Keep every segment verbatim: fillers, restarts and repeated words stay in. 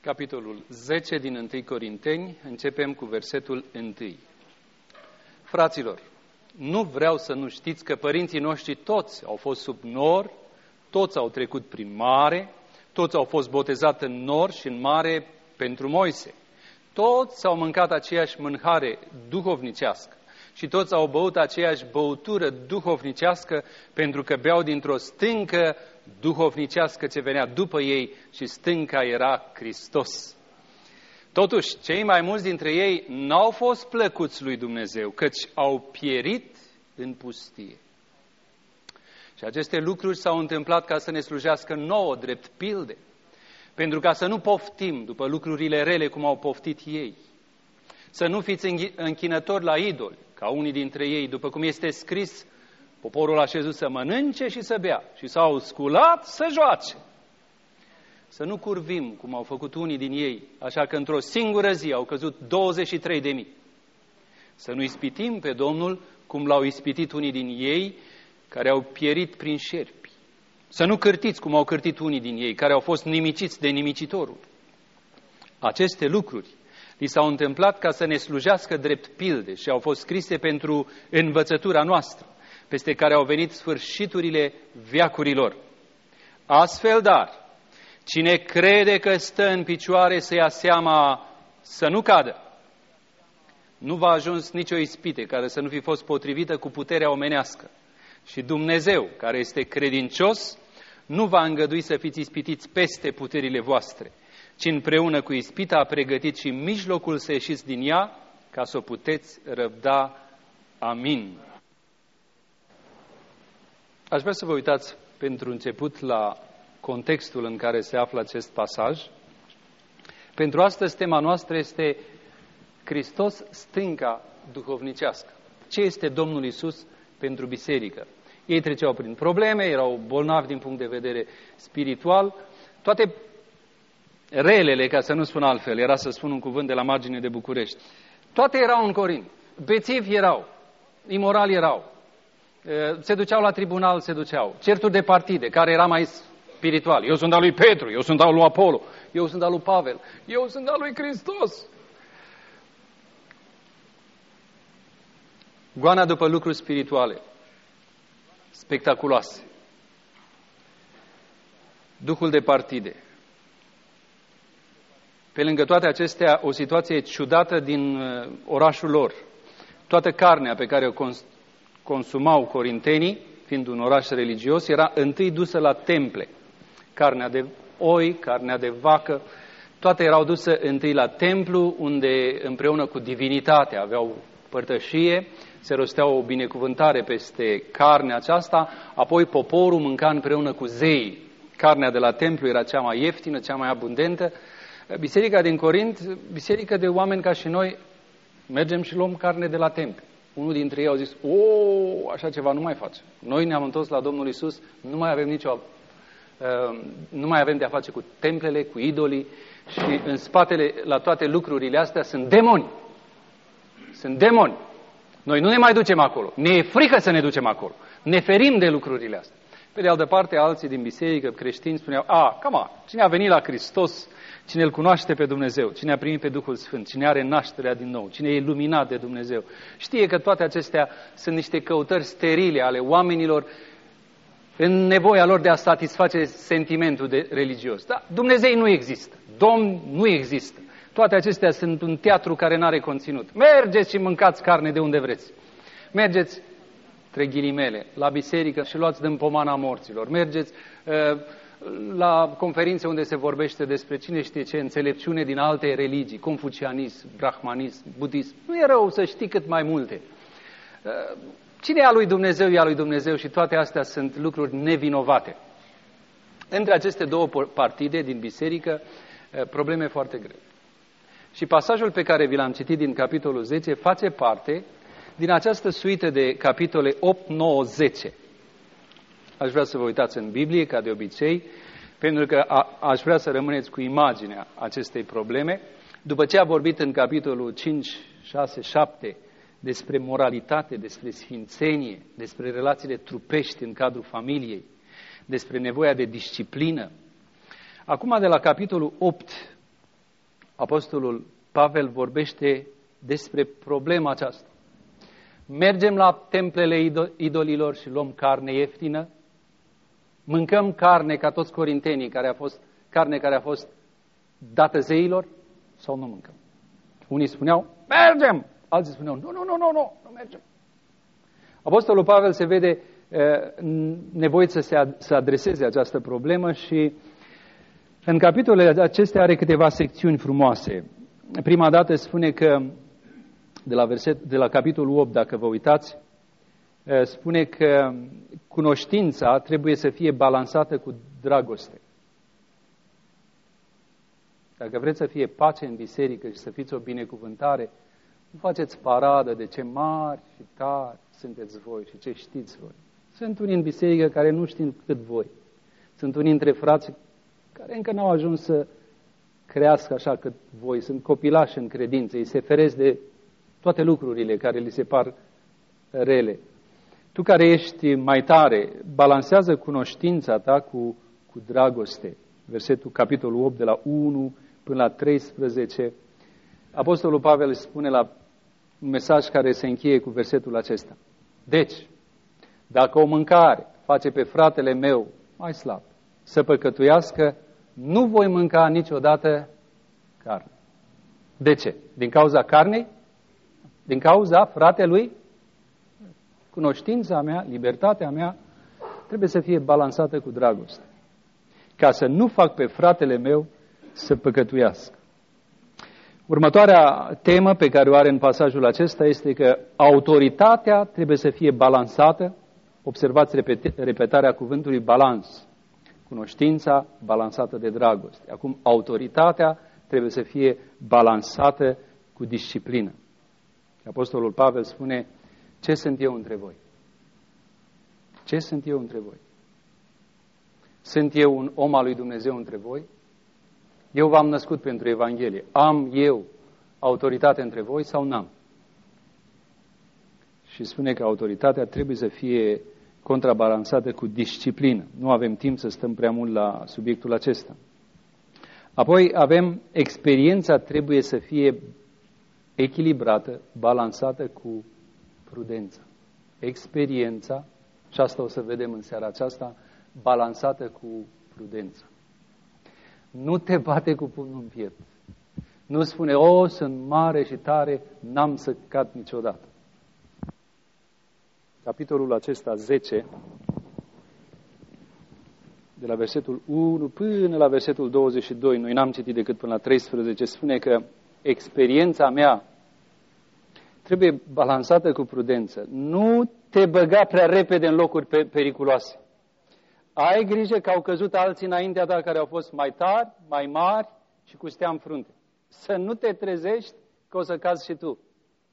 capitolul zece din întâi Corinteni, începem cu versetul unu. Fraților, nu vreau să nu știți că părinții noștri toți au fost sub nor, toți au trecut prin mare, toți au fost botezați în nor și în mare pentru Moise. Toți au mâncat aceeași mâncare duhovnicească și toți au băut aceeași băutură duhovnicească pentru că beau dintr-o stâncă duhovnicească ce venea după ei și stânca era Hristos. Totuși, cei mai mulți dintre ei n-au fost plăcuți lui Dumnezeu, căci au pierit în pustie. Și aceste lucruri s-au întâmplat ca să ne slujească nouă drept pilde, pentru ca să nu poftim după lucrurile rele cum au poftit ei. Să nu fiți închinători la idoli, ca unii dintre ei, după cum este scris, poporul a șezut să mănânce și să bea și s-au sculat să joace. Să nu curvim, cum au făcut unii din ei, așa că într-o singură zi au căzut douăzeci și trei de mii. Să nu ispitim pe Domnul, cum l-au ispitit unii din ei, care au pierit prin șerpi. Să nu cârtiți, cum au cârtit unii din ei, care au fost nimiciți de nimicitorul. Aceste lucruri li s-au întâmplat ca să ne slujească drept pilde și au fost scrise pentru învățătura noastră, peste care au venit sfârșiturile veacurilor. Astfel, dar, cine crede că stă în picioare să ia seama să nu cadă, nu va ajuns nicio ispite care să nu fi fost potrivită cu puterea omenească. Și Dumnezeu, care este credincios, nu va îngădui să fiți ispitiți peste puterile voastre, ci împreună cu ispita a pregătit și mijlocul să ieșiți din ea, ca să o puteți răbda. Amin. Aș vrea să vă uitați pentru început la contextul în care se află acest pasaj. Pentru astăzi tema noastră este Hristos, stânca duhovnicească. Ce este Domnul Iisus pentru biserică? Ei treceau prin probleme, erau bolnavi din punct de vedere spiritual. Toate relele, ca să nu spun altfel, era să spun un cuvânt de la margine de București. Toate erau în Corint. Bețivi erau, imorali erau, se duceau la tribunal, se duceau. Certuri de partide, care era mai spiritual. Eu sunt al lui Petru, eu sunt al lui Apollo, eu sunt al lui Pavel, eu sunt al lui Hristos. Goana după lucruri spirituale, spectaculoase. Duhul de partide. Pe lângă toate acestea, o situație ciudată din orașul lor. Toată carnea pe care o cons- consumau corintenii, fiind un oraș religios, era întâi dusă la temple. Carnea de oi, carnea de vacă, toate erau duse întâi la templu, unde împreună cu divinitatea aveau părtășie, se rostea o binecuvântare peste carnea aceasta, apoi poporul mânca împreună cu zeii. Carnea de la templu era cea mai ieftină, cea mai abundentă. Biserica din Corint, biserică de oameni ca și noi, mergem și luăm carne de la templu. Unul dintre ei au zis, o, așa ceva nu mai face. Noi ne-am întors la Domnul Iisus, nu mai avem nicio, uh, nu mai avem de-a face cu templele, cu idolii și în spatele la toate lucrurile astea sunt demoni. Sunt demoni. Noi nu ne mai ducem acolo. Ne e frică să ne ducem acolo. Ne ferim de lucrurile astea. Pe de altă parte, alții din biserică, creștini, spuneau, a, cam cine a venit la Hristos, cine îl cunoaște pe Dumnezeu, cine a primit pe Duhul Sfânt, cine are nașterea din nou, cine e iluminat de Dumnezeu, știe că toate acestea sunt niște căutări sterile ale oamenilor în nevoia lor de a satisface sentimentul de religios. Dar Dumnezeu nu există. Domn nu există. Toate acestea sunt un teatru care nu are conținut. Mergeți și mâncați carne de unde vreți. Mergeți, între ghilimele, la biserică și luați din pomana morților. Mergeți uh, la conferințe unde se vorbește despre cine știe ce înțelepciune din alte religii, confucianism, brahmanism, budism. Nu e rău să știi cât mai multe. Uh, cine e a lui Dumnezeu, e a lui Dumnezeu și toate astea sunt lucruri nevinovate. Între aceste două partide din biserică, uh, probleme foarte grele. Și pasajul pe care vi l-am citit din capitolul zece face parte din această suită de capitole opt, nouă, zece. Aș vrea să vă uitați în Biblie, ca de obicei, pentru că a, aș vrea să rămâneți cu imaginea acestei probleme. După ce a vorbit în capitolul cinci, șase, șapte despre moralitate, despre sfințenie, despre relațiile trupești în cadrul familiei, despre nevoia de disciplină, acum de la capitolul opt Apostolul Pavel vorbește despre problema aceasta. Mergem la templele idolilor și luăm carne ieftină, mâncăm carne ca toți corintenii, care a fost, carne care a fost dată zeilor, sau nu mâncăm? Unii spuneau, mergem! Alții spuneau, nu, nu, nu, nu, nu, nu mergem. Apostolul Pavel se vede nevoit să se să adreseze această problemă și în capitolele acestea are câteva secțiuni frumoase. Prima dată spune că, de la, verset, de la capitolul opt, dacă vă uitați, spune că cunoștința trebuie să fie balansată cu dragoste. Dacă vreți să fie pace în biserică și să fiți o binecuvântare, nu faceți paradă de ce mari și tari sunteți voi și ce știți voi. Sunt unii în biserică care nu știu cât voi. Sunt unii între frații care încă n-au ajuns să crească așa cât voi. Sunt copilași în credință, îi se feresc de toate lucrurile care li se par rele. Tu care ești mai tare, balansează cunoștința ta cu, cu dragoste. Versetul, capitolul opt, de la unu până la treisprezece. Apostolul Pavel spune la un mesaj care se încheie cu versetul acesta. Deci, dacă o mâncare face pe fratele meu mai slab să păcătuiască, nu voi mânca niciodată carne. De ce? Din cauza carnei? Din cauza fratelui? Cunoștința mea, libertatea mea, trebuie să fie balansată cu dragoste. Ca să nu fac pe fratele meu să păcătuiască. Următoarea temă pe care o are în pasajul acesta este că autoritatea trebuie să fie balansată. Observați repetarea cuvântului balans. Cunoștința balansată de dragoste. Acum, autoritatea trebuie să fie balansată cu disciplină. Apostolul Pavel spune, ce sunt eu între voi? Ce sunt eu între voi? Sunt eu un om al lui Dumnezeu între voi? Eu v-am născut pentru Evanghelie. Am eu autoritate între voi sau n-am? Și spune că autoritatea trebuie să fie contrabalansată cu disciplină. Nu avem timp să stăm prea mult la subiectul acesta. Apoi avem experiența trebuie să fie echilibrată, balansată cu prudență. Experiența, și asta o să vedem în seara aceasta, balansată cu prudență. Nu te bate cu pumnul în piept. Nu spune, o, sunt mare și tare, n-am să cad niciodată. Capitolul acesta zece, de la versetul unu până la versetul douăzeci și doi, noi n-am citit decât până la treisprezece, spune că experiența mea trebuie balansată cu prudență. Nu te băga prea repede în locuri periculoase. Ai grijă că au căzut alții înaintea ta care au fost mai tari, mai mari și cu stea în frunte. Să nu te trezești că o să cazi și tu.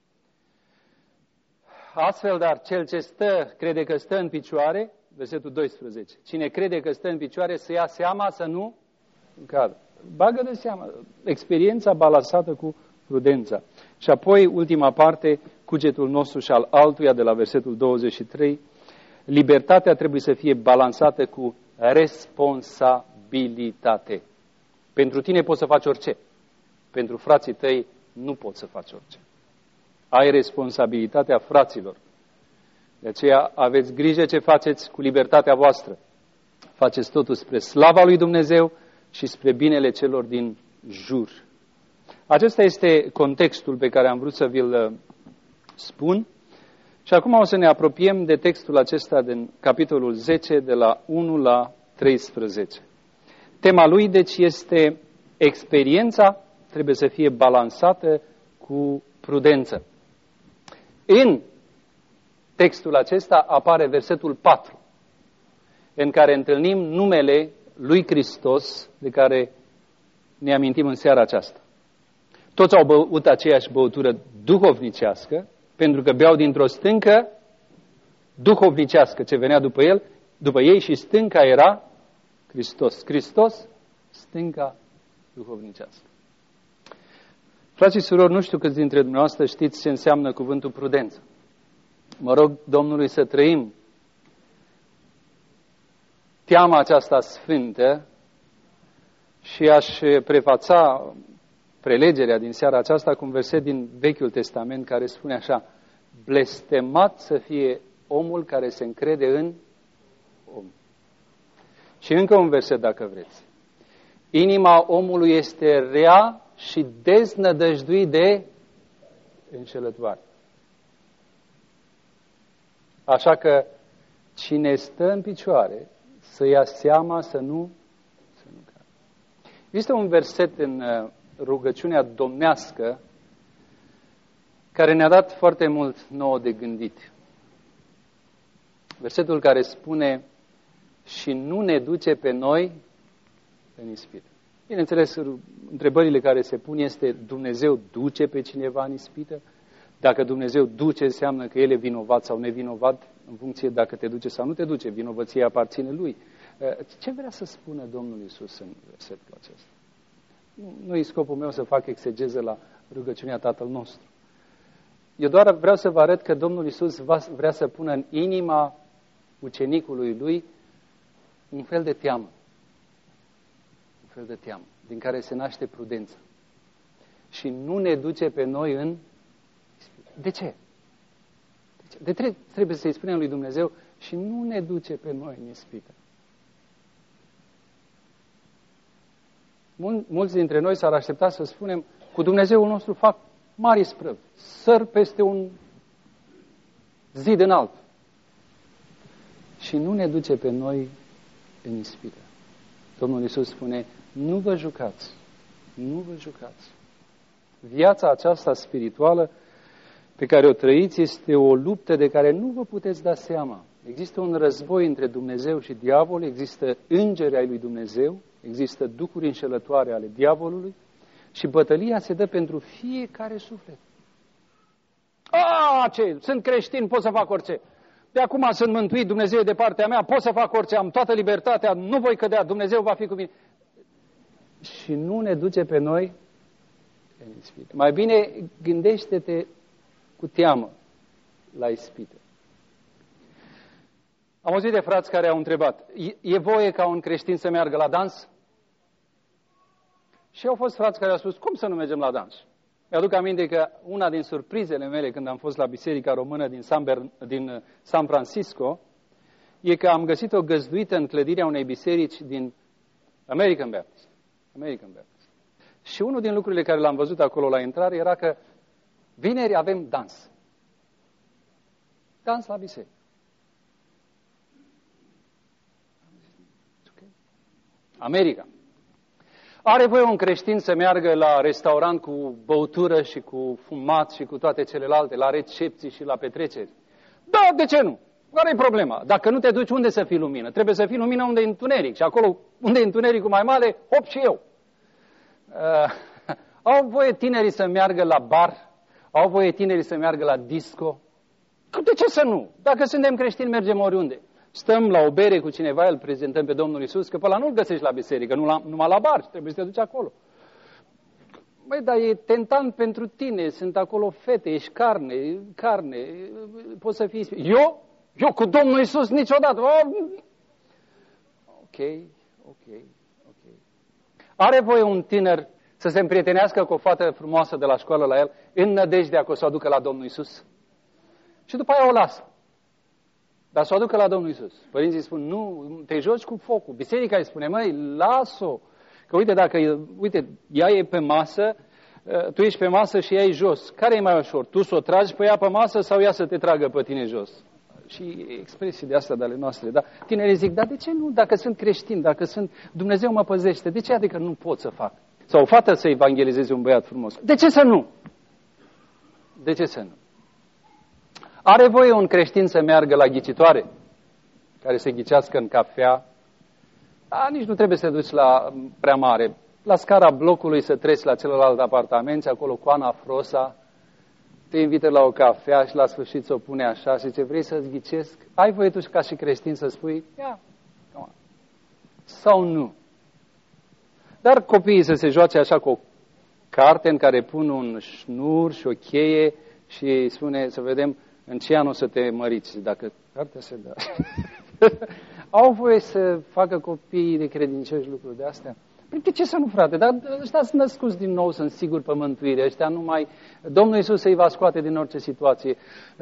Astfel, dar, cel ce stă, crede că stă în picioare, versetul doisprezece, cine crede că stă în picioare să ia seama să nu cadă. Bagă de seama, experiența balansată cu prudența. Și apoi, ultima parte, cugetul nostru și al altuia, de la versetul douăzeci și trei, libertatea trebuie să fie balansată cu responsabilitate. Pentru tine poți să faci orice. Pentru frații tăi nu poți să faci orice. Ai responsabilitatea fraților. De aceea aveți grijă ce faceți cu libertatea voastră. Faceți totul spre slava lui Dumnezeu și spre binele celor din jur. Acesta este contextul pe care am vrut să vi-l spun. Și acum o să ne apropiem de textul acesta din capitolul zece, de la unu la treisprezece. Tema lui, deci, este experiența trebuie să fie balansată cu prudență. În textul acesta apare versetul patru, în care întâlnim numele lui Hristos, de care ne amintim în seara aceasta. Toți au băut aceeași băutură duhovnicească, pentru că beau dintr-o stâncă duhovnicească ce venea după el, după ei, și stânca era Hristos. Hristos, stânca duhovnicească. Frații și surori, nu știu câți dintre dumneavoastră știți ce înseamnă cuvântul prudență. Mă rog Domnului să trăim teama aceasta sfântă și aș prefața prelegerea din seara aceasta cu un verset din Vechiul Testament care spune așa: blestemat să fie omul care se încrede în om. Și încă un verset, dacă vreți. Inima omului este rea și deznădăjduit de înșelătoare. Așa că cine stă în picioare să ia seama să nu, să nu cadă. Este un verset în rugăciunea domnească care ne-a dat foarte mult nouă de gândit. Versetul care spune: și nu ne duce pe noi în ispită. Bineînțeles, întrebările care se pun este: Dumnezeu duce pe cineva în ispită? Dacă Dumnezeu duce, înseamnă că El e vinovat sau nevinovat, în funcție dacă te duce sau nu te duce. Vinovăția aparține Lui. Ce vrea să spună Domnul Iisus în versetul acesta? Nu e scopul meu să fac exegeză la rugăciunea Tatăl nostru. Eu doar vreau să vă arăt că Domnul Iisus vrea să pună în inima ucenicului Lui un fel de teamă. Un fel de teamă, din care se naște prudența. Și nu ne duce pe noi în... De ce? De ce? De trebuie să-i spunem lui Dumnezeu: și nu ne duce pe noi în ispită. Mulți dintre noi s-ar aștepta să spunem: cu Dumnezeul nostru fac mari sprăvi, săr peste un zid înalt. Și nu ne duce pe noi în ispită. Domnul Iisus spune: nu vă jucați, nu vă jucați. Viața aceasta spirituală pe care o trăiți este o luptă de care nu vă puteți da seama. Există un război între Dumnezeu și diavol, există îngeri ai lui Dumnezeu, există duhuri înșelătoare ale diavolului și bătălia se dă pentru fiecare suflet. A, ce? Sunt creștin, pot să fac orice. De acum sunt mântuit, Dumnezeu e de partea mea, pot să fac orice, am toată libertatea, nu voi cădea, Dumnezeu va fi cu mine. Și nu ne duce pe noi în ispită. Mai bine gândește-te cu teamă la ispită. Am auzit de frați care au întrebat: e, e voie ca un creștin să meargă la dans? Și au fost frați care au spus: cum să nu mergem la dans? Mi-aduc aminte că una din surprizele mele când am fost la Biserica Română din San, Bern- din San Francisco e că am găsit o găzduită în clădirea unei biserici din American Baptist. American Baptist. Și unul din lucrurile care l-am văzut acolo la intrare era că vineri avem dans. Dans la biserică. America. Are voie un creștin să meargă la restaurant cu băutură și cu fumat și cu toate celelalte, la recepții și la petreceri? Da, de ce nu? Care e problema? Dacă nu te duci, unde să fii lumină? Trebuie să fii lumină unde e întuneric. Și acolo unde e întunericul mai mare, hop și eu. Uh, au voie tinerii să meargă la bar? Au voie tinerii să meargă la disco? De ce să nu? Dacă suntem creștini, mergem oriunde. Stăm la o bere cu cineva, îl prezentăm pe Domnul Iisus, că pe ăla nu-l găsești la biserică, nu la, numai la bar, trebuie să te duci acolo. Băi, dar e tentant pentru tine, sunt acolo fete, ești carne, carne, poți să fii... Eu? Eu cu Domnul Iisus niciodată. Oh! Ok, ok, ok. Are voie un tânăr să se împrietenească cu o fată frumoasă de la școală la el, în nădejdea că o să o aducă la Domnul Iisus? Și după aia o lasă. Dar să o aducă la Domnul Iisus. Părinții spun: nu, te joci cu focul. Biserica îi spune: măi, las-o. Că uite, dacă, uite, ea e pe masă, tu ești pe masă și ea e jos. Care e mai ușor? Tu să o tragi pe ea pe masă sau ea să te tragă pe tine jos? Și expresii de astea de ale noastre. Da? Tinerii zic: dar de ce nu? Dacă sunt creștin, dacă sunt, Dumnezeu mă păzește, de ce adică nu pot să fac? Sau o fată să evangelizeze un băiat frumos. De ce să nu? De ce să nu? Are voie un creștin să meargă la ghicitoare, care se ghicească în cafea? A, nici nu trebuie să te duci la prea mare. La scara blocului să treci la celălalt apartament, acolo cu Ana Frosa, te invită la o cafea și la sfârșit ți-o pune așa și zice: vrei să-ți ghicesc? Ai voie tu ca și creștin să spui: ia, sau nu? Dar copiii să se joace așa cu o carte în care pun un șnur și o cheie și îi spune: să vedem în ce an o să te măriți, dacă cartea se dă. Au voie să facă copiii de credincioși lucruri de astea? De ce să nu, frate? Dar ăștia sunt născuți din nou, sunt siguri pe mântuire. Ăștia nu mai... Domnul Iisus îi va scoate din orice situație.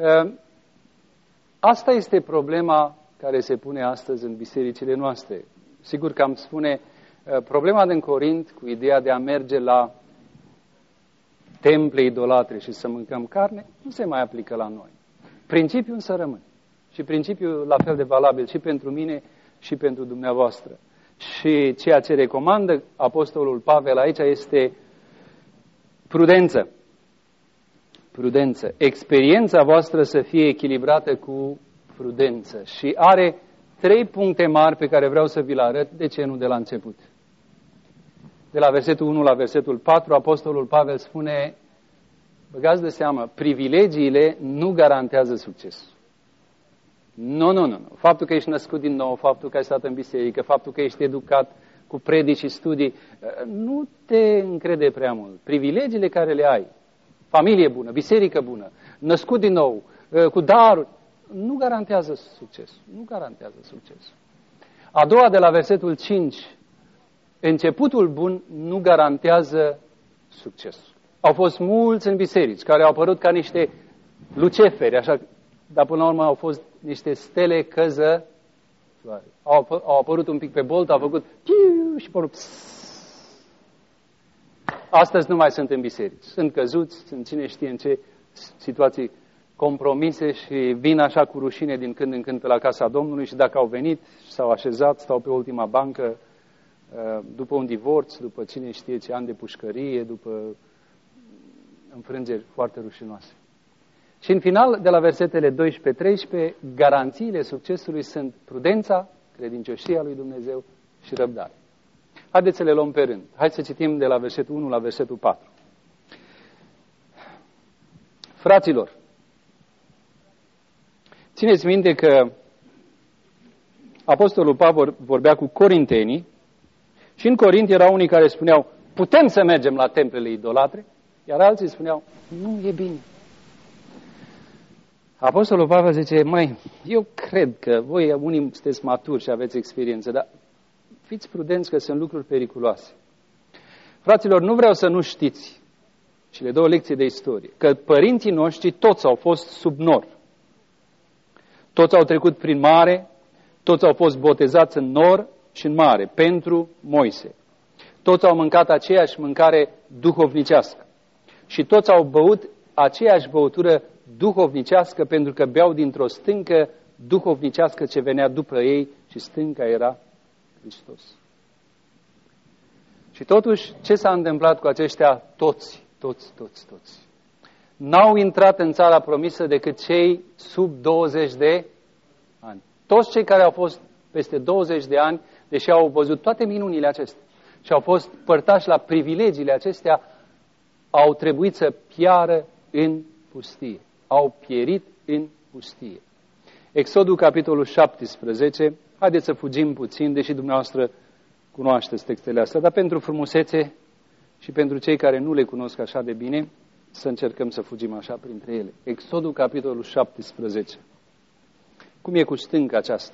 Asta este problema care se pune astăzi în bisericile noastre. Sigur că am spune, problema din Corint cu ideea de a merge la temple idolatre și să mâncăm carne, nu se mai aplică la noi. Principiul însă rămâne. Și principiul la fel de valabil și pentru mine și pentru dumneavoastră. Și ceea ce recomandă Apostolul Pavel aici este prudență. Prudență. Experiența voastră să fie echilibrată cu prudență. Și are trei puncte mari pe care vreau să vi le arăt. De ce nu de la început? De la versetul unu la versetul patru, Apostolul Pavel spune, băgați de seamă, privilegiile nu garantează succesul. Nu, nu, nu. Faptul că ești născut din nou, faptul că ai stat în biserică, faptul că ești educat cu predici și studii, nu te încrede prea mult. Privilegiile care le ai, familie bună, biserică bună, născut din nou, cu daruri, nu garantează succesul. Nu garantează succesul. A doua, de la versetul cinci, începutul bun nu garantează succesul. Au fost mulți în biserici care au apărut ca niște luceferi, așa, dar până la urmă au fost niște stele căzătoare. Au, au apărut un pic pe bolt, au făcut și părut. Astăzi nu mai sunt în biserici. Sunt căzuți, sunt cine știe în ce situații compromise și vin așa cu rușine din când în când pe la casa Domnului și dacă au venit și s-au așezat, stau pe ultima bancă după un divorț, după cine știe ce ani de pușcărie, după înfrângeri foarte rușinoase. Și în final, de la versetele doisprezece treisprezece, garanțiile succesului sunt prudența, credincioșia lui Dumnezeu și răbdare. Haideți să le luăm pe rând. Hai să citim de la versetul unu la versetul patru. Fraților, țineți minte că Apostolul Pavel vorbea cu corintenii și în Corint erau unii care spuneau, putem să mergem la templele idolatre, iar alții spuneau, nu e bine. Apostolul Pavel zice, măi, eu cred că voi unii sunteți maturi și aveți experiență, dar fiți prudenți că sunt lucruri periculoase. Fraților, nu vreau să nu știți, și le dau o lecție de istorie, că părinții noștri toți au fost sub nor. Toți au trecut prin mare, toți au fost botezați în nor și în mare, pentru Moise. Toți au mâncat aceeași mâncare duhovnicească. Și toți au băut aceeași băutură duhovnicească pentru că beau dintr-o stâncă duhovnicească ce venea după ei și stânca era Hristos. Și totuși, ce s-a întâmplat cu aceștia toți, toți, toți, toți? N-au intrat în țara promisă decât cei sub douăzeci de ani. Toți cei care au fost peste douăzeci de ani, deși au văzut toate minunile acestea și au fost părtași la privilegiile acestea, au trebuit să piară în pustie. Au pierit în pustie. Exodul, capitolul șaptesprezece, haideți să fugim puțin, deși dumneavoastră cunoașteți textele astea, dar pentru frumusețe și pentru cei care nu le cunosc așa de bine, să încercăm să fugim așa printre ele. Exodul, capitolul șaptesprezece. Cum e cu stânca aceasta?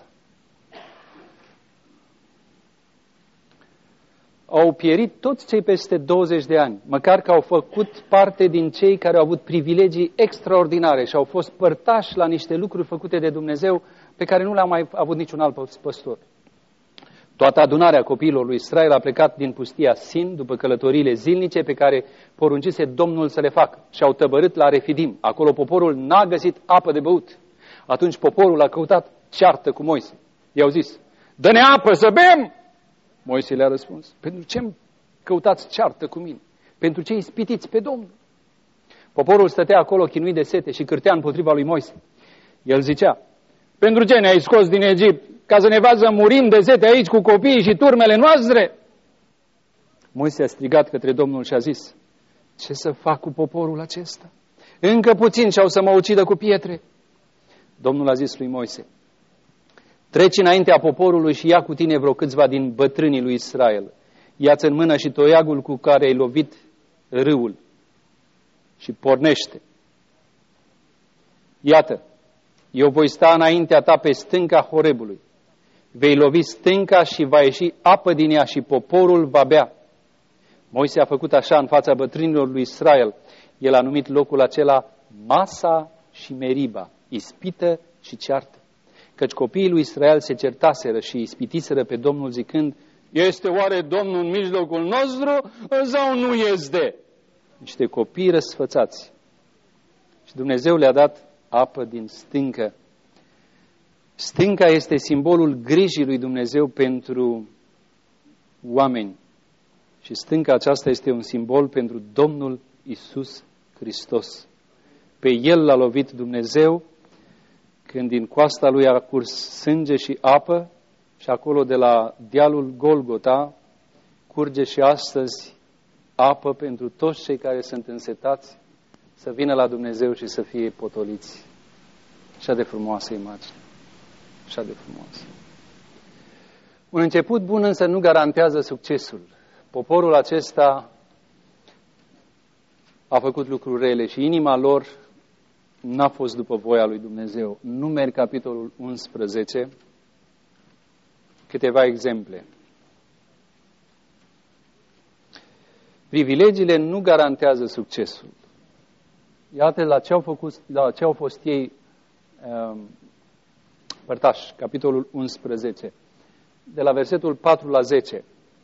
Au pierit toți cei peste douăzeci de ani, măcar că au făcut parte din cei care au avut privilegii extraordinare și au fost părtași la niște lucruri făcute de Dumnezeu pe care nu le-a mai avut niciun alt păstor. Toată adunarea copiilor lui Israel a plecat din pustia Sin după călătoriile zilnice pe care poruncise Domnul să le facă și au tăbărât la Refidim. Acolo poporul n-a găsit apă de băut. Atunci poporul a căutat ceartă cu Moise. I-au zis, dă-ne apă să bem! Moise le-a răspuns, pentru ce căutați ceartă cu mine? Pentru ce ispitiți pe Domnul? Poporul stătea acolo chinuit de sete și cârtea împotriva lui Moise. El zicea, pentru ce ne-ai scos din Egipt? Ca să ne vază murim de sete aici cu copiii și turmele noastre? Moise a strigat către Domnul și a zis, ce să fac cu poporul acesta? Încă puțin și au să mă ucidă cu pietre. Domnul a zis lui Moise, treci înaintea poporului și ia cu tine vreo câțiva din bătrânii lui Israel. Ia-ți în mână și toiagul cu care ai lovit râul și pornește. Iată, eu voi sta înaintea ta pe stânca Horebului. Vei lovi stânca și va ieși apă din ea și poporul va bea. Moise a făcut așa în fața bătrânilor lui Israel. El a numit locul acela Masa și Meriba, ispită și ceartă. Căci copiii lui Israel se certaseră și ispitiseră pe Domnul zicând, este oare Domnul în mijlocul nostru sau nu este? Niște copii răsfățați. Și Dumnezeu le-a dat apă din stâncă. Stânca este simbolul grijii lui Dumnezeu pentru oameni. Și stânca aceasta este un simbol pentru Domnul Iisus Hristos. Pe El l-a lovit Dumnezeu când din coasta Lui a curs sânge și apă și acolo de la dealul Golgota curge și astăzi apă pentru toți cei care sunt însetați să vină la Dumnezeu și să fie potoliți. Așa de frumoasă imagine. Așa de frumoasă. Un început bun însă nu garantează succesul. Poporul acesta a făcut lucruri rele și inima lor n-a fost după voia lui Dumnezeu. Numeri, capitolul unsprezece, câteva exemple. Privilegiile nu garantează succesul. Iată la ce au, făcut, la ce au fost ei um, părtași, capitolul unsprezece, de la versetul patru la zece.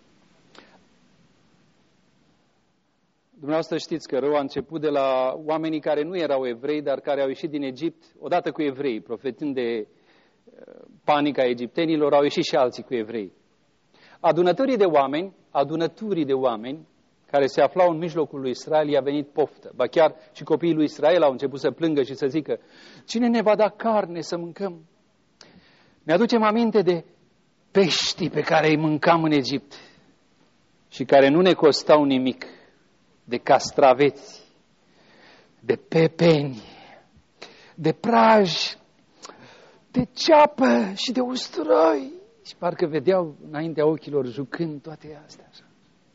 Dumneavoastră știți că rău a început de la oamenii care nu erau evrei, dar care au ieșit din Egipt odată cu evrei, profetând de panica egiptenilor, au ieșit și alții cu evrei. Adunătorii de oameni, adunăturii de oameni, care se aflau în mijlocul lui Israel, i-a venit poftă. Ba chiar și copiii lui Israel au început să plângă și să zică, cine ne va da carne să mâncăm? Ne aducem aminte de peștii pe care îi mâncam în Egipt și care nu ne costau nimic, de castraveți, de pepeni, de praj, de ceapă și de usturoi. Și parcă vedeau înaintea ochilor jucând toate astea așa.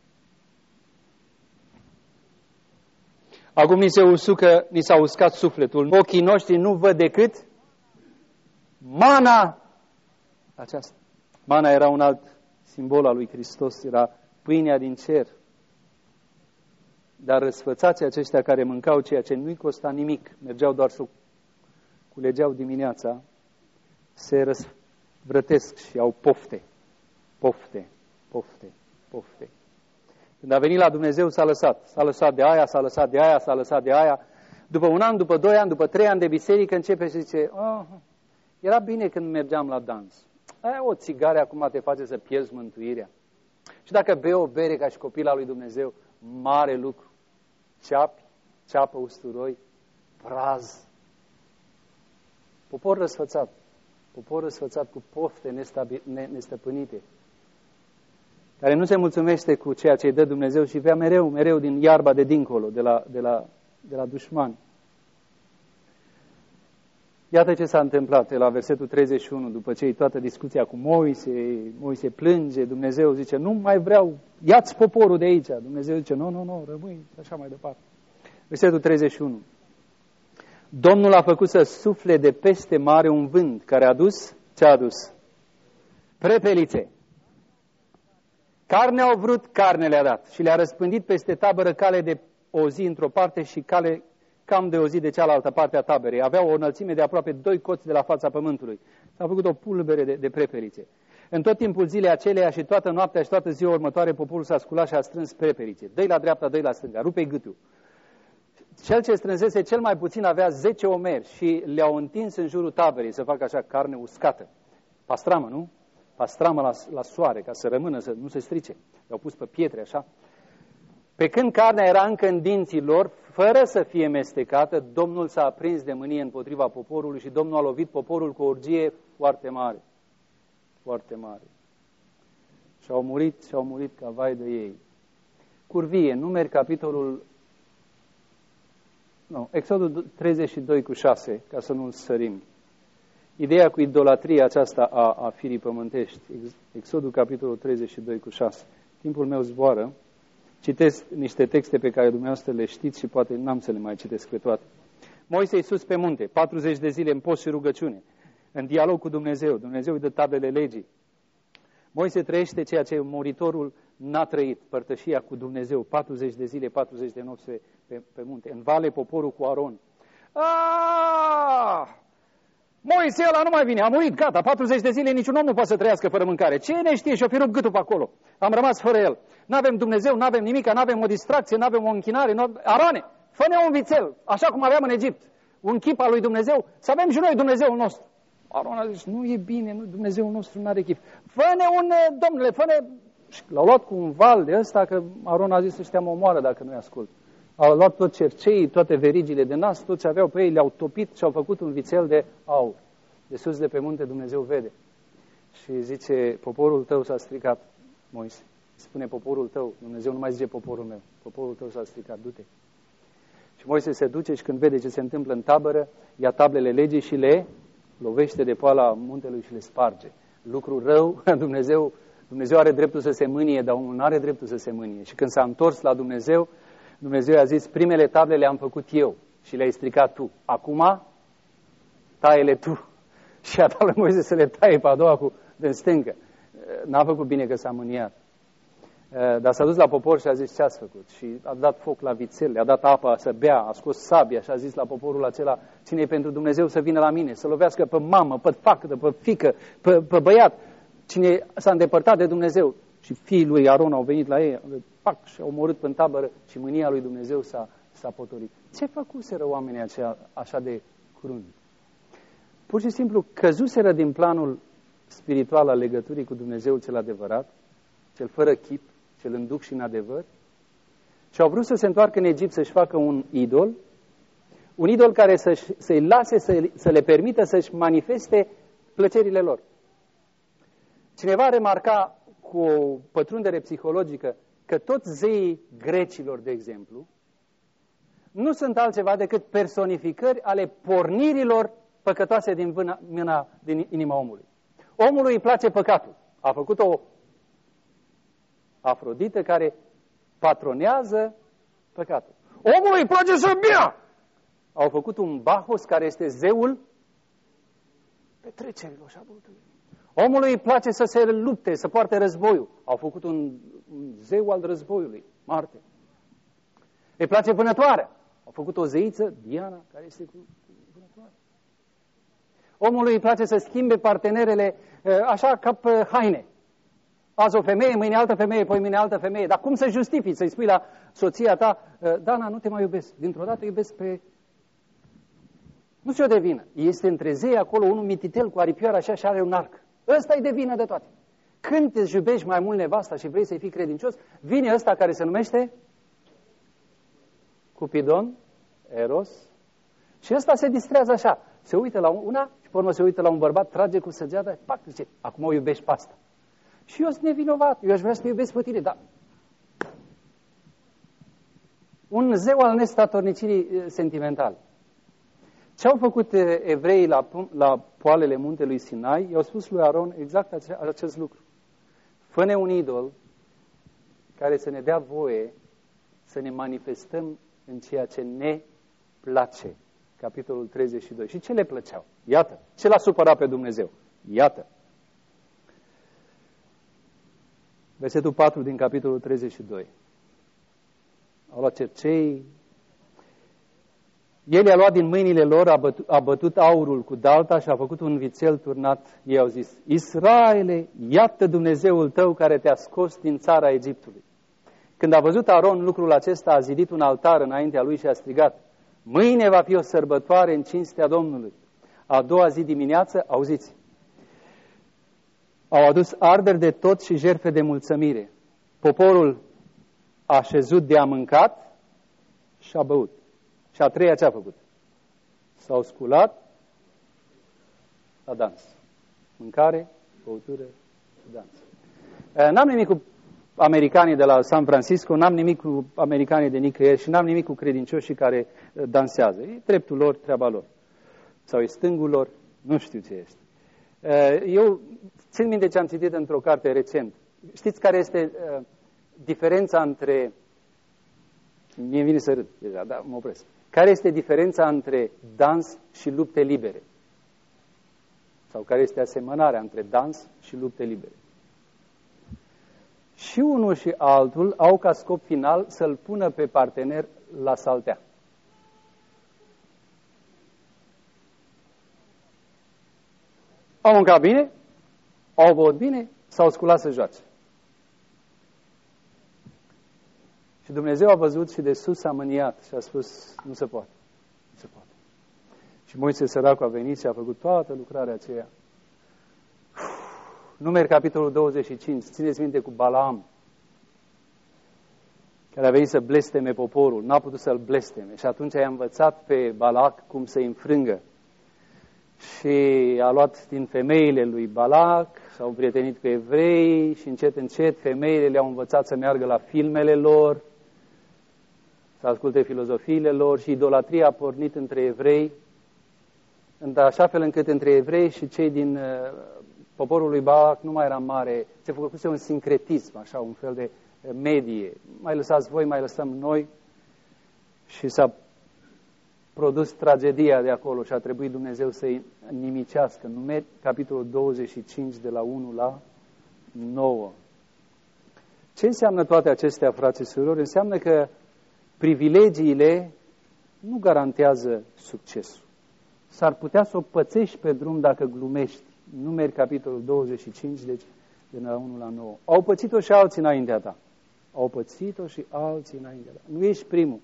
Acum ni se usucă, ni s-a uscat sufletul. Ochii noștri nu văd decât mana aceasta. Mana era un alt simbol al lui Hristos, era pâinea din cer. Dar răsfățații aceștia care mâncau ceea ce nu-i costa nimic, mergeau doar să culegeau dimineața, se răsvrătesc și au pofte, pofte, pofte, pofte. Când a venit la Dumnezeu s-a lăsat, s-a lăsat de aia, s-a lăsat de aia, s-a lăsat de aia. După un an, după doi ani, după trei ani de biserică începe și zice, oh, era bine când mergeam la dans. Aia, o țigare acum te face să pierzi mântuirea. Și dacă bei o bere ca și copila lui Dumnezeu, mare lucru. Ceapi, ceapă, usturoi, praz. Popor răsfățat. Popor răsfățat cu pofte nestăpânite. Care nu se mulțumește cu ceea ce îi dă Dumnezeu și vrea mereu, mereu din iarba de dincolo, de la, de la, de la dușmani. Iată ce s-a întâmplat la versetul treizeci și unu, după ce toată discuția cu Moise, Moise plânge, Dumnezeu zice, nu mai vreau, ia-ți poporul de aici. Dumnezeu zice, nu, nu, nu, rămâi, așa mai departe. Versetul treizeci și unu. Domnul a făcut să sufle de peste mare un vânt care a dus, ce a adus? Prepelițe. Carne au vrut, carne le-a dat și le-a răspândit peste tabără cale de o zi într-o parte și cale cam de o zi de cealaltă parte a taberei. Aveau o înălțime de aproape doi coți de la fața pământului. S-a făcut o pulbere de, de prepelițe. În tot timpul zilei aceleia și toată noaptea și toată ziua următoare, poporul s-a sculat și a strâns prepelițe. Dă-i la dreapta, dă-i la stânga, rupe-i gâtul. Cel ce strânsese cel mai puțin avea zece omeri și le-au întins în jurul taberei să facă așa carne uscată. Pastramă, nu? Pastramă la, la soare, ca să rămână, să nu se strice. Le-au pus pe pietre, așa. Pe când carnea era încă în dinții lor, fără să fie mestecată, Domnul s-a aprins de mânie împotriva poporului și Domnul a lovit poporul cu o urgie foarte mare. Foarte mare. Și au murit, și au murit ca vai de ei. Curvie, Numeri, capitolul... Nu, Exodul treizeci și doi cu șase, ca să nu sărim. Ideea cu idolatria aceasta a, a firii pământești. Exodul, capitolul treizeci și doi cu șase. Timpul meu zboară. Citesc niște texte pe care dumneavoastră le știți și poate n-am să le mai citesc pe toate. Moise sus pe munte, patruzeci de zile în post și rugăciune, în dialog cu Dumnezeu. Dumnezeu îi dă tablele legii. Moise trăiește ceea ce muritorul n-a trăit, părtășia cu Dumnezeu, patruzeci de zile, patruzeci de nopți pe, pe, pe munte. În vale poporul cu Aron. Aaaa! Moise ăla nu mai vine, a murit, gata, patruzeci de zile niciun om nu poate să trăiască fără mâncare. Cine știe și-o fi rupt gâtul pe acolo? Am rămas fără el. N-avem Dumnezeu, n-avem nimic, n-avem o distracție, n-avem o închinare. Arone, fă-ne un vițel, așa cum aveam în Egipt, un chip al lui Dumnezeu, să avem și noi Dumnezeul nostru. Aron a zis, nu e bine, nu, Dumnezeul nostru nu are chip. Fă-ne un, domnule, fă-ne... L-au luat cu un val de ăsta, că Aron a zis, ăștia mă omoară dacă nu-i ascult. Au luat tot cerceii, toate verigile de nas, tot ce aveau pe ei, le-au topit și au făcut un vițel de aur. De sus de pe munte Dumnezeu vede. Și zice, poporul tău s-a stricat, Moise. Spune poporul tău, Dumnezeu nu mai zice poporul meu. Poporul tău s-a stricat, du-te. Și Moise se duce și când vede ce se întâmplă în tabără, ia tablele legii și le lovește de poala muntelui și le sparge. Lucru rău, Dumnezeu, Dumnezeu are dreptul să se mânie, dar omul nu are dreptul să se mânie. Și când s-a întors la Dumnezeu, Dumnezeu i-a zis, primele table le-am făcut eu și le-ai stricat tu. Acum, taie-le tu. Și a dat lui Moise să le taie pe a doua cu din stâncă. N-a făcut bine că s-a mâniat. Dar s-a dus la popor și a zis ce ați făcut. Și a dat foc la vițel, le-a dat apă să bea, a scos sabia și a zis la poporul acela, cine e pentru Dumnezeu să vină la mine, să lovească pe mamă, pe fată, pe fică, pe, pe băiat. Cine s-a îndepărtat de Dumnezeu. Și fiii lui Aron au venit la ei, pac, și au omorât în tabără și mânia lui Dumnezeu s-a, s-a potolit. Ce făcuseră oamenii aceia așa de cruni? Pur și simplu căzuseră din planul spiritual al legăturii cu Dumnezeu cel adevărat, cel fără chip, cel în duc și în adevăr, și au vrut să se întoarcă în Egipt să-și facă un idol, un idol care să-și, să-i lase, să, să le permită să-și manifeste plăcerile lor. Cineva a remarcat cu o pătrundere psihologică că toți zeii grecilor, de exemplu, nu sunt altceva decât personificări ale pornirilor păcătoase din vâna, mâna, din inima omului. Omului îi place păcatul. A făcut o Afrodită care patronează păcatul. Omului îi place să bea! Au făcut un Bacchus care este zeul petrecerilor și a băutului. Omului îi place să se lupte, să poarte războiul. Au făcut un, un zeu al războiului, Marte. Îi place vânătoarea. Au făcut o zeiță, Diana, care este cu, cu vânătoare. Omului îi place să schimbe partenerele așa ca pe haine. Azi o femeie, mâine altă femeie, poi mâine altă femeie. Dar cum să justifici? Să-i spui la soția ta, Dana, nu te mai iubesc. Dintr-o dată iubesc pe... Nu știu de vină. Este între zei acolo unul mititel cu aripioară așa și are un arc. Ăsta e de vină de toate. Când te iubești mai mult nevasta și vrei să-i fii credincios, vine ăsta care se numește Cupidon, Eros, și ăsta se distrează așa. Se uită la una și pe urmă se uită la un bărbat, trage cu săgeata, pac, zice, acum o iubești pe asta. Și eu sunt nevinovat, eu aș vrea să te iubesc pe tine, dar... Un zeu al nestatornicirii sentimentale. Ce au făcut evreii la, la poalele muntelui Sinai? I-au spus lui Aron exact ace acest lucru. Fă-ne un idol care să ne dea voie să ne manifestăm în ceea ce ne place. Capitolul treizeci și doi. Și ce le plăceau? Iată. Ce l-a supărat pe Dumnezeu? Iată. Versetul patru din capitolul treizeci și doi. Au luat cercei. El i-a luat din mâinile lor, a bătut, a bătut aurul cu dalta și a făcut un vițel turnat. Ei au zis, Israele, iată Dumnezeul tău care te-a scos din țara Egiptului. Când a văzut Aron lucrul acesta, a zidit un altar înaintea lui și a strigat, mâine va fi o sărbătoare în cinstea Domnului. A doua zi dimineață, auziți, au adus arderi de tot și jertfe de mulțumire. Poporul a șezut de a mâncat și a băut. Și a treia ce a făcut? S-au sculat la dans. Mâncare, băutură și dans. N-am nimic cu americanii de la San Francisco, n-am nimic cu americanii de nicăieri și n-am nimic cu credincioșii care dansează. E dreptul lor, treaba lor. Sau e stângul lor, nu știu ce este. Eu țin minte ce am citit într-o carte recent. Știți care este uh, diferența între... Mie vine să râd deja, dar mă opresc. Care este diferența între dans și lupte libere? Sau care este asemănarea între dans și lupte libere? Și unul și altul au ca scop final să-l pună pe partener la saltea. Au mâncat bine, au băut bine, s-au sculat să joace. Și Dumnezeu a văzut și de sus a mâniat și a spus, nu se poate, nu se poate. Și Moise săracul a venit și a făcut toată lucrarea aceea. Numeri, capitolul douăzeci și cinci, țineți minte cu Balaam, care a venit să blesteme poporul, n-a putut să-l blesteme. Și atunci i-a învățat pe Balac cum să-i înfrângă. Și a luat din femeile lui Balac, s-au prietenit cu evrei și încet, încet femeile le-au învățat să meargă la filmele lor, să asculte filozofiile lor și idolatria a pornit între evrei, în așa fel încât între evrei și cei din uh, poporul lui Balac nu mai era mare, se făcuse un sincretism, așa, un fel de medie. Mai lăsați voi, mai lăsăm noi. Și s-a produs tragedia de acolo și a trebuit Dumnezeu să-i nimicească. Numeri, capitolul douăzeci și cinci, de la unu la nouă. Ce înseamnă toate acestea, frați și surori? Înseamnă că privilegiile nu garantează succesul. S-ar putea să o pățești pe drum dacă glumești. Numeri, capitolul douăzeci și cinci, deci de la unu la nouă. Au pățit-o și alții înaintea ta. Au pățit-o și alții înaintea ta. Nu ești primul.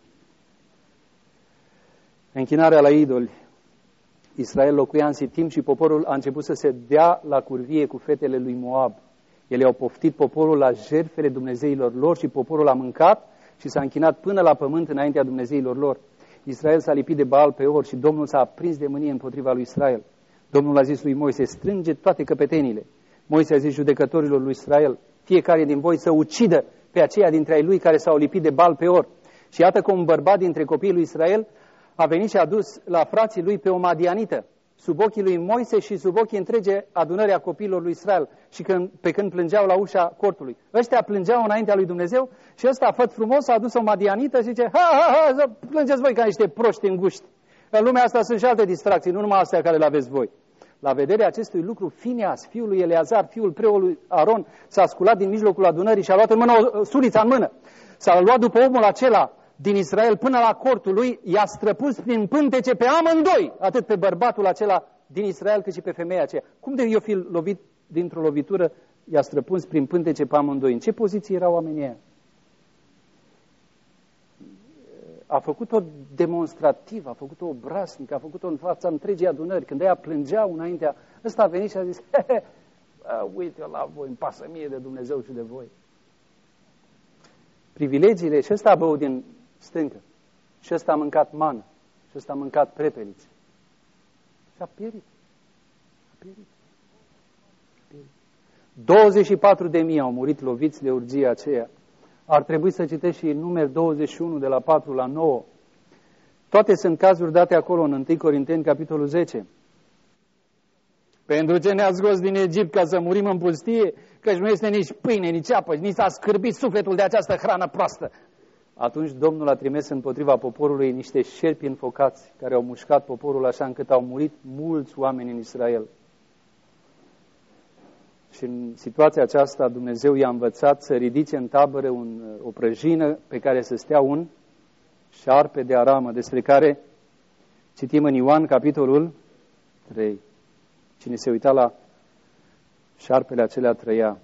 Închinarea la idoli. Israel locuia în Sitim și poporul a început să se dea la curvie cu fetele lui Moab. Ele au poftit poporul la jertfele dumnezeilor lor și poporul a mâncat și s-a închinat până la pământ înaintea dumnezeilor lor. Israel s-a lipit de Baal Peor și Domnul s-a aprins de mânie împotriva lui Israel. Domnul a zis lui Moise, strânge toate căpetenile. Moise a zis judecătorilor lui Israel, fiecare din voi să ucidă pe aceia dintre ai lui care s-au lipit de Baal Peor. Și iată că un bărbat dintre copiii lui Israel a venit și a dus la frații lui pe o madianită, sub ochii lui Moise și sub ochii întrege adunării a copiilor lui Israel, și când, pe când plângeau la ușa cortului. Ăștia plângeau înaintea lui Dumnezeu și ăsta, făt frumos, a adus o madianită și zice, ha, ha, ha, să plângeți voi ca niște proști înguști. În lumea asta sunt și alte distracții, nu numai astea care le aveți voi. La vederea acestui lucru, Fineas, fiul lui Eleazar, fiul preotului Aron, s-a sculat din mijlocul adunării și a luat în mână o suliță în mână. S-a luat după omul acela din Israel până la cortul lui, i-a străpus prin pântece pe amândoi, atât pe bărbatul acela din Israel cât și pe femeia aceea. Cum de eu fi lovit dintr-o lovitură, i-a străpuns prin pântece pe amândoi? În ce poziție erau oamenii aia? A făcut-o demonstrativ, a făcut-o obraznic, a făcut-o în fața întregii adunări. Când aia plângeau înaintea, ăsta a venit și a zis, he, he, uite la voi, îmi pasă mie de Dumnezeu și de voi. Privilegiile, și ăsta a băut din stâncă, și ăsta a mâncat mană, și ăsta a mâncat prepelițe. Și a pierit. A pierit. A pierit. douăzeci și patru de mii au murit loviți de urgia aceea. Ar trebui să citești și Numeri douăzeci și unu, de la patru la nouă. Toate sunt cazuri date acolo în întâi Corinteni, capitolul zece. Pentru ce ne-ați scos din Egipt ca să murim în pustie, căci nu este nici pâine, nici apă, nici s-a scârbit sufletul de această hrană proastă. Atunci Domnul a trimis împotriva poporului niște șerpi înfocați, care au mușcat poporul așa încât au murit mulți oameni în Israel. Și în situația aceasta Dumnezeu i-a învățat să ridice în tabără un, o prăjină pe care să stea un șarpe de aramă, despre care citim în Ioan, capitolul trei. Cine se uita la șarpele acelea trăia.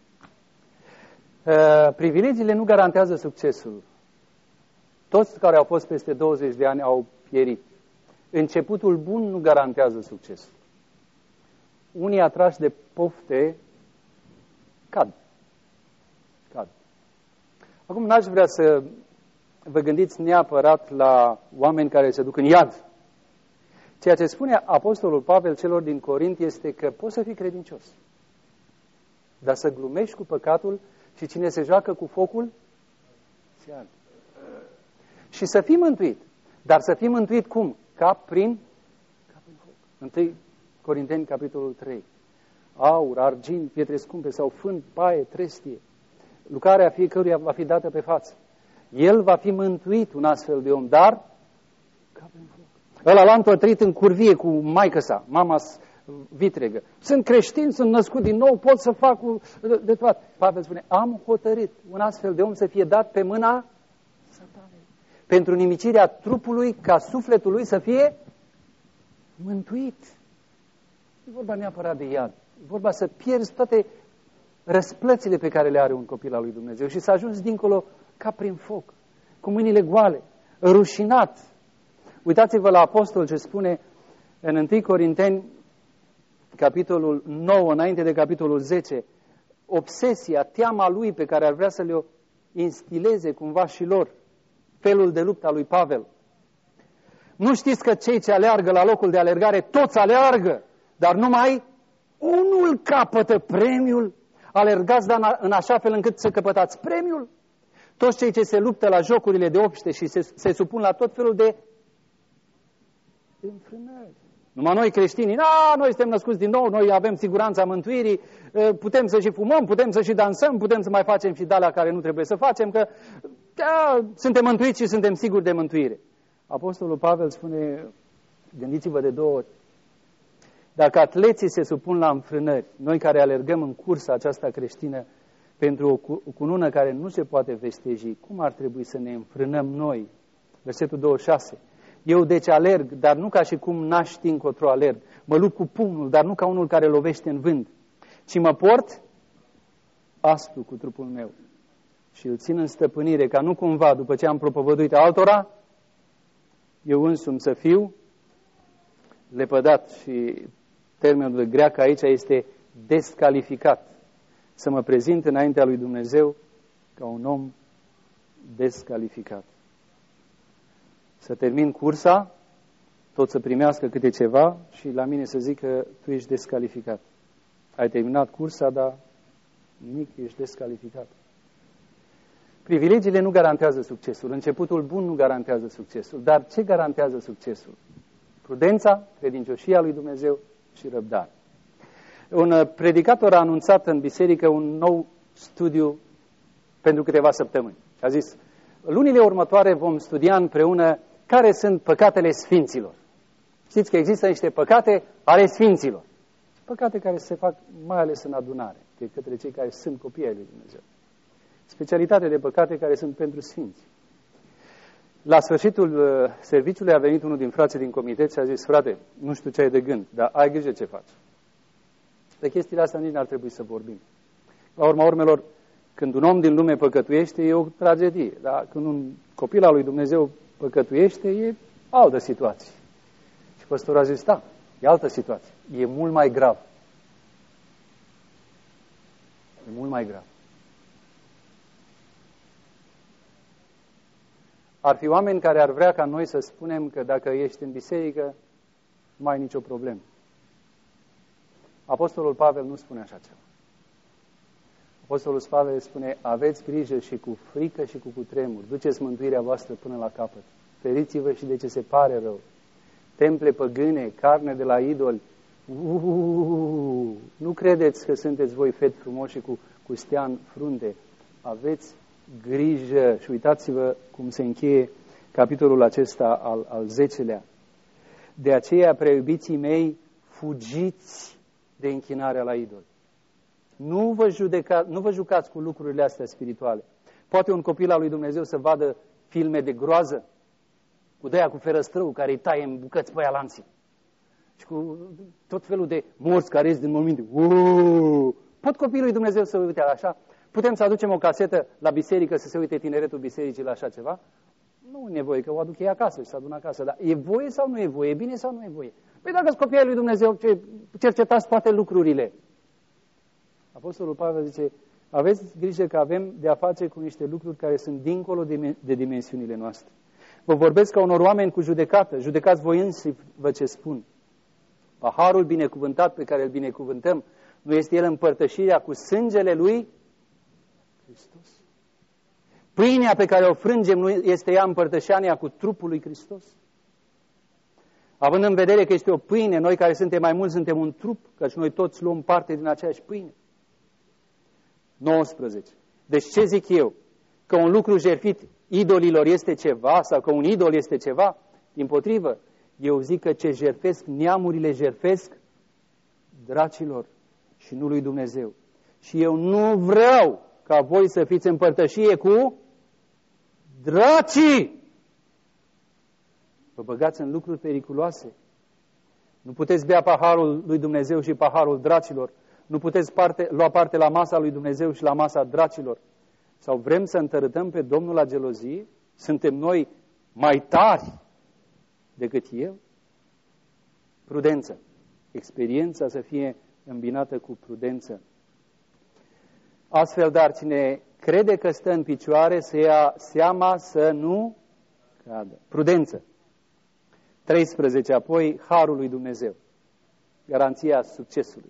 Uh, privilegiile nu garantează succesul. Toți care au fost peste douăzeci de ani au pierit. Începutul bun nu garantează succesul. Unii atrași de pofte cad. Cad. Acum n-aș vrea să vă gândiți neapărat la oameni care se duc în iad. Ceea ce spune Apostolul Pavel celor din Corint este că poți să fii credincios, dar să glumești cu păcatul și cine se joacă cu focul, se arde. Și să fii mântuit. Dar să fii mântuit cum? Ca prin, ca prin foc. Întâi Corinteni, capitolul trei. Aur, argint, pietre scumpe sau fân, paie, trestie. Lucrarea fiecăruia va fi dată pe față. El va fi mântuit, un astfel de om, dar ca prin foc. Ăla l-a împătrit în curvie cu maică sa. Mama vitregă. Sunt creștin, sunt născut din nou, pot să fac de, de toate. Pavel spune, am hotărât un astfel de om să fie dat pe mâna Satanei. Pentru nimicirea trupului, ca sufletul lui să fie mântuit. Nu e vorba neapărat de iad. E vorba să pierzi toate răsplățile pe care le are un copil al lui Dumnezeu și să ajungi dincolo ca prin foc, cu mâinile goale, rușinat. Uitați-vă la apostol ce spune în întâi Corinteni, capitolul nouă, înainte de capitolul zece, obsesia, teama lui pe care ar vrea să le instileze cumva și lor, felul de luptă a lui Pavel. Nu știți că cei ce aleargă la locul de alergare, toți aleargă, dar numai unul capătă premiul? Alergați dar în așa fel încât să căpătați premiul? Toți cei ce se luptă la jocurile de obște și se, se supun la tot felul de înfrânări. Numai noi creștinii, na, noi suntem născuți din nou, noi avem siguranța mântuirii, putem să și fumăm, putem să și dansăm, putem să mai facem și de-alea care nu trebuie să facem, că da, suntem mântuiți și suntem siguri de mântuire. Apostolul Pavel spune, gândiți-vă de două ori, dacă atleții se supun la înfrânări, noi care alergăm în cursa aceasta creștină pentru o cunună care nu se poate vesteji, cum ar trebui să ne înfrânăm noi? Versetul douăzeci și șase. Eu deci alerg, dar nu ca și cum n-aș ști încotro alerg. Mă lupt cu pumnul, dar nu ca unul care lovește în vânt, ci mă port aspru cu trupul meu și îl țin în stăpânire, ca nu cumva, după ce am propovăduit altora, eu însumi să fiu lepădat. Și termenul greac aici este descalificat. Să mă prezint înaintea lui Dumnezeu ca un om descalificat. Să termin cursa, tot să primească câte ceva și la mine să zic că tu ești descalificat. Ai terminat cursa, dar nimic, ești descalificat. Privilegiile nu garantează succesul. Începutul bun nu garantează succesul. Dar ce garantează succesul? Prudența, credincioșia lui Dumnezeu și răbdare. Un predicator a anunțat în biserică un nou studiu pentru câteva săptămâni. A zis, lunile următoare vom studia împreună care sunt păcatele sfinților. Știți că există niște păcate ale sfinților. Păcate care se fac mai ales în adunare, de către cei care sunt copii ai lui Dumnezeu. Specialitate de păcate care sunt pentru sfinți. La sfârșitul serviciului a venit unul din frații din comitet și a zis, frate, nu știu ce ai de gând, dar ai grijă ce faci. De chestiile astea nici n-ar trebui să vorbim. La urma urmelor, când un om din lume păcătuiește, e o tragedie. Dar când un copil al lui Dumnezeu păcătuiește, e altă situație. Și păstorul a zis, da, e altă situație. E mult mai grav. E mult mai grav. Ar fi oameni care ar vrea ca noi să spunem că dacă ești în biserică, nu ai nicio problemă. Apostolul Pavel nu spune așa ceva. Apostolul Pavel spune, aveți grijă și cu frică și cu cutremur, duceți mântuirea voastră până la capăt. Feriți-vă și de ce se pare rău. Temple păgâne, carne de la idoli. Uuuu, nu credeți că sunteți voi feti frumoși și cu, cu stea în frunte. Aveți grijă și uitați-vă cum se încheie capitolul acesta al, al zecelea. De aceea, preiubiții mei, fugiți de închinarea la idol. Nu vă, judeca, nu vă jucați cu lucrurile astea spirituale. Poate un copil al lui Dumnezeu să vadă filme de groază, cu de-aia cu ferăstrău care îi taie în bucăți pe aia lanții. Și cu tot felul de morți care ies din morminte. Uuuu! Pot copilul lui Dumnezeu să uite așa? Putem să aducem o casetă la biserică să se uite tineretul bisericii la așa ceva? Nu e nevoie, că o aduc ei acasă și să adună acasă. Dar e voie sau nu e voie? E bine sau nu e voie? Păi dacă sunt copiii lui Dumnezeu, cercetați toate lucrurile. Apostolul Pavel zice, aveți grijă că avem de a face cu niște lucruri care sunt dincolo de, de dimensiunile noastre. Vă vorbesc ca unor oameni cu judecată. Judecați voi înși-vă ce spun. Paharul binecuvântat pe care îl binecuvântăm, nu este el împărtășirea cu sângele lui Hristos? Pâinea pe care o frângem, nu este ea împărtășania cu trupul lui Hristos? Având în vedere că este o pâine, noi care suntem mai mulți suntem un trup, căci noi toți luăm parte din aceeași pâine. nouăsprezece. Deci ce zic eu? Că un lucru jertfit idolilor este ceva sau că un idol este ceva? Dimpotrivă, eu zic că ce jertfesc neamurile jertfesc dracilor și nu lui Dumnezeu. Și eu nu vreau ca voi să fiți în părtășie cu dracii. Vă băgați în lucruri periculoase. Nu puteți bea paharul lui Dumnezeu și paharul dracilor. Nu puteți parte, lua parte la masa lui Dumnezeu și la masa dracilor. Sau vrem să întărâtăm pe Domnul la gelozie? Suntem noi mai tari decât El? Prudență. Experiența să fie îmbinată cu prudență. Astfel, dar cine crede că stă în picioare, să ia seama să nu cadă. Prudență. treisprezece. Apoi, harul lui Dumnezeu. Garanția succesului.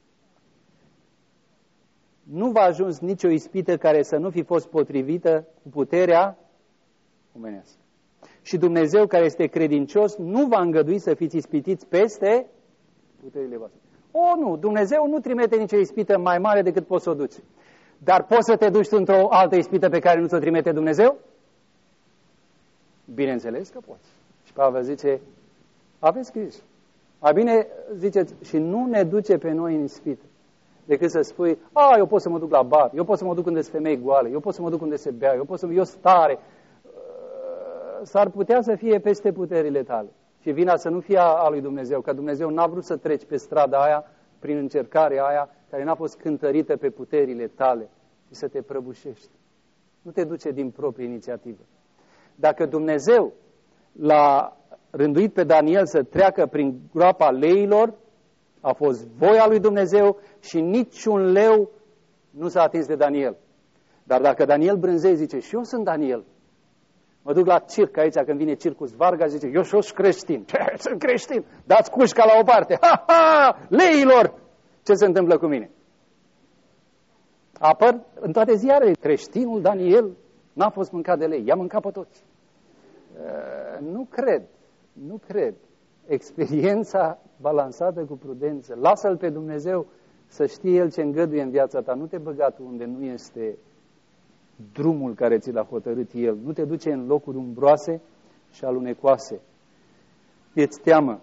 Nu va ajuns nicio ispită care să nu fi fost potrivită cu puterea omenească. Și Dumnezeu, care este credincios, nu va îngădui să fiți ispitiți peste puterile voastre. O, nu, Dumnezeu nu trimite nicio ispită mai mare decât poți să o duci. Dar poți să te duci într-o altă ispită pe care nu ți-o trimite Dumnezeu? Bineînțeles că poți. Și Pavel zice, aveți grijă. Mai bine, ziceți, și nu ne duce pe noi în ispită, decât să spui, a, eu pot să mă duc la bar, eu pot să mă duc unde sunt femei goale, eu pot să mă duc unde se bea, eu pot să eu stare. S-ar putea să fie peste puterile tale. Și vina să nu fie a lui Dumnezeu, că Dumnezeu n-a vrut să treci pe strada aia, prin încercarea aia, care n-a fost cântărită pe puterile tale, și să te prăbușești. Nu te duce din proprie inițiativă. Dacă Dumnezeu l-a rânduit pe Daniel să treacă prin groapa leilor, a fost voia lui Dumnezeu și niciun leu nu s-a atins de Daniel. Dar dacă Daniel Brânzei zice, și eu sunt Daniel, mă duc la circ aici, când vine Circus Varga, zice, eu sunt creștin. Sunt creștin, dați cușca la o parte. Ha, ha, leilor! Ce se întâmplă cu mine? Apăr în toate ziarele, creștinul Daniel n-a fost mâncat de lei, i-a mâncat pe toți. Uh, nu cred, nu cred. Experiența balansată cu prudență. Lasă-L pe Dumnezeu să știe El ce îngăduie în viața ta. Nu te băga tu unde nu este drumul care ți l-a hotărât El. Nu te duce în locuri umbroase și alunecoase. Îți teamă.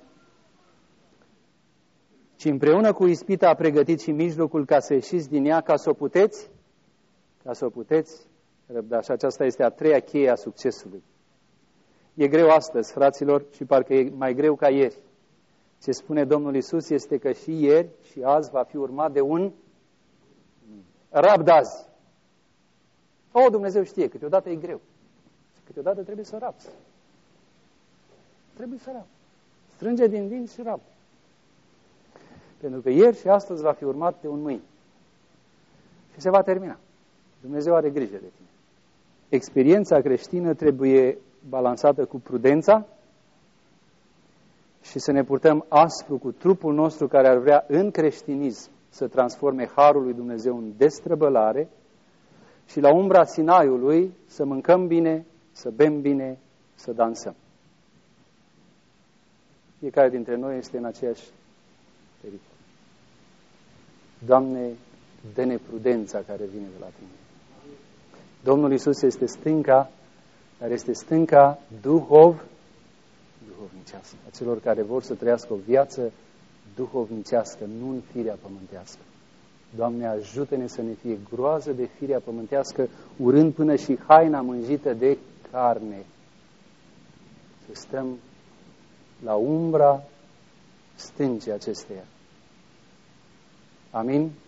Și împreună cu ispita a pregătit și mijlocul ca să ieșiți din ea, ca să o puteți, ca să o puteți răbda. Și aceasta este a treia cheie a succesului. E greu astăzi, fraților, și parcă e mai greu ca ieri. Ce spune Domnul Iisus este că și ieri și azi va fi urmat de un rabdazi. O, Dumnezeu știe, câteodată e greu. Câteodată trebuie să rabzi. Trebuie să rabzi. Strânge din dinți și rabzi. Pentru că ieri și astăzi va fi urmat de un mâine. Și se va termina. Dumnezeu are grijă de tine. Experiența creștină trebuie balansată cu prudența și să ne purtăm aspru cu trupul nostru care ar vrea în creștinism să transforme harul lui Dumnezeu în destrăbălare și la umbra Sinaiului să mâncăm bine, să bem bine, să dansăm. Fiecare dintre noi este în aceeași pericol. Doamne, dă-ne prudența care vine de la Tine. Domnul Iisus este stânca, dar este stânca duhov, duhovnicească, a celor care vor să trăiască o viață duhovnicească, nu în firea pământească. Doamne, ajută-ne să ne fie groază de firea pământească, urând până și haina mânjită de carne. Să stăm la umbra stâncii acesteia. Amin?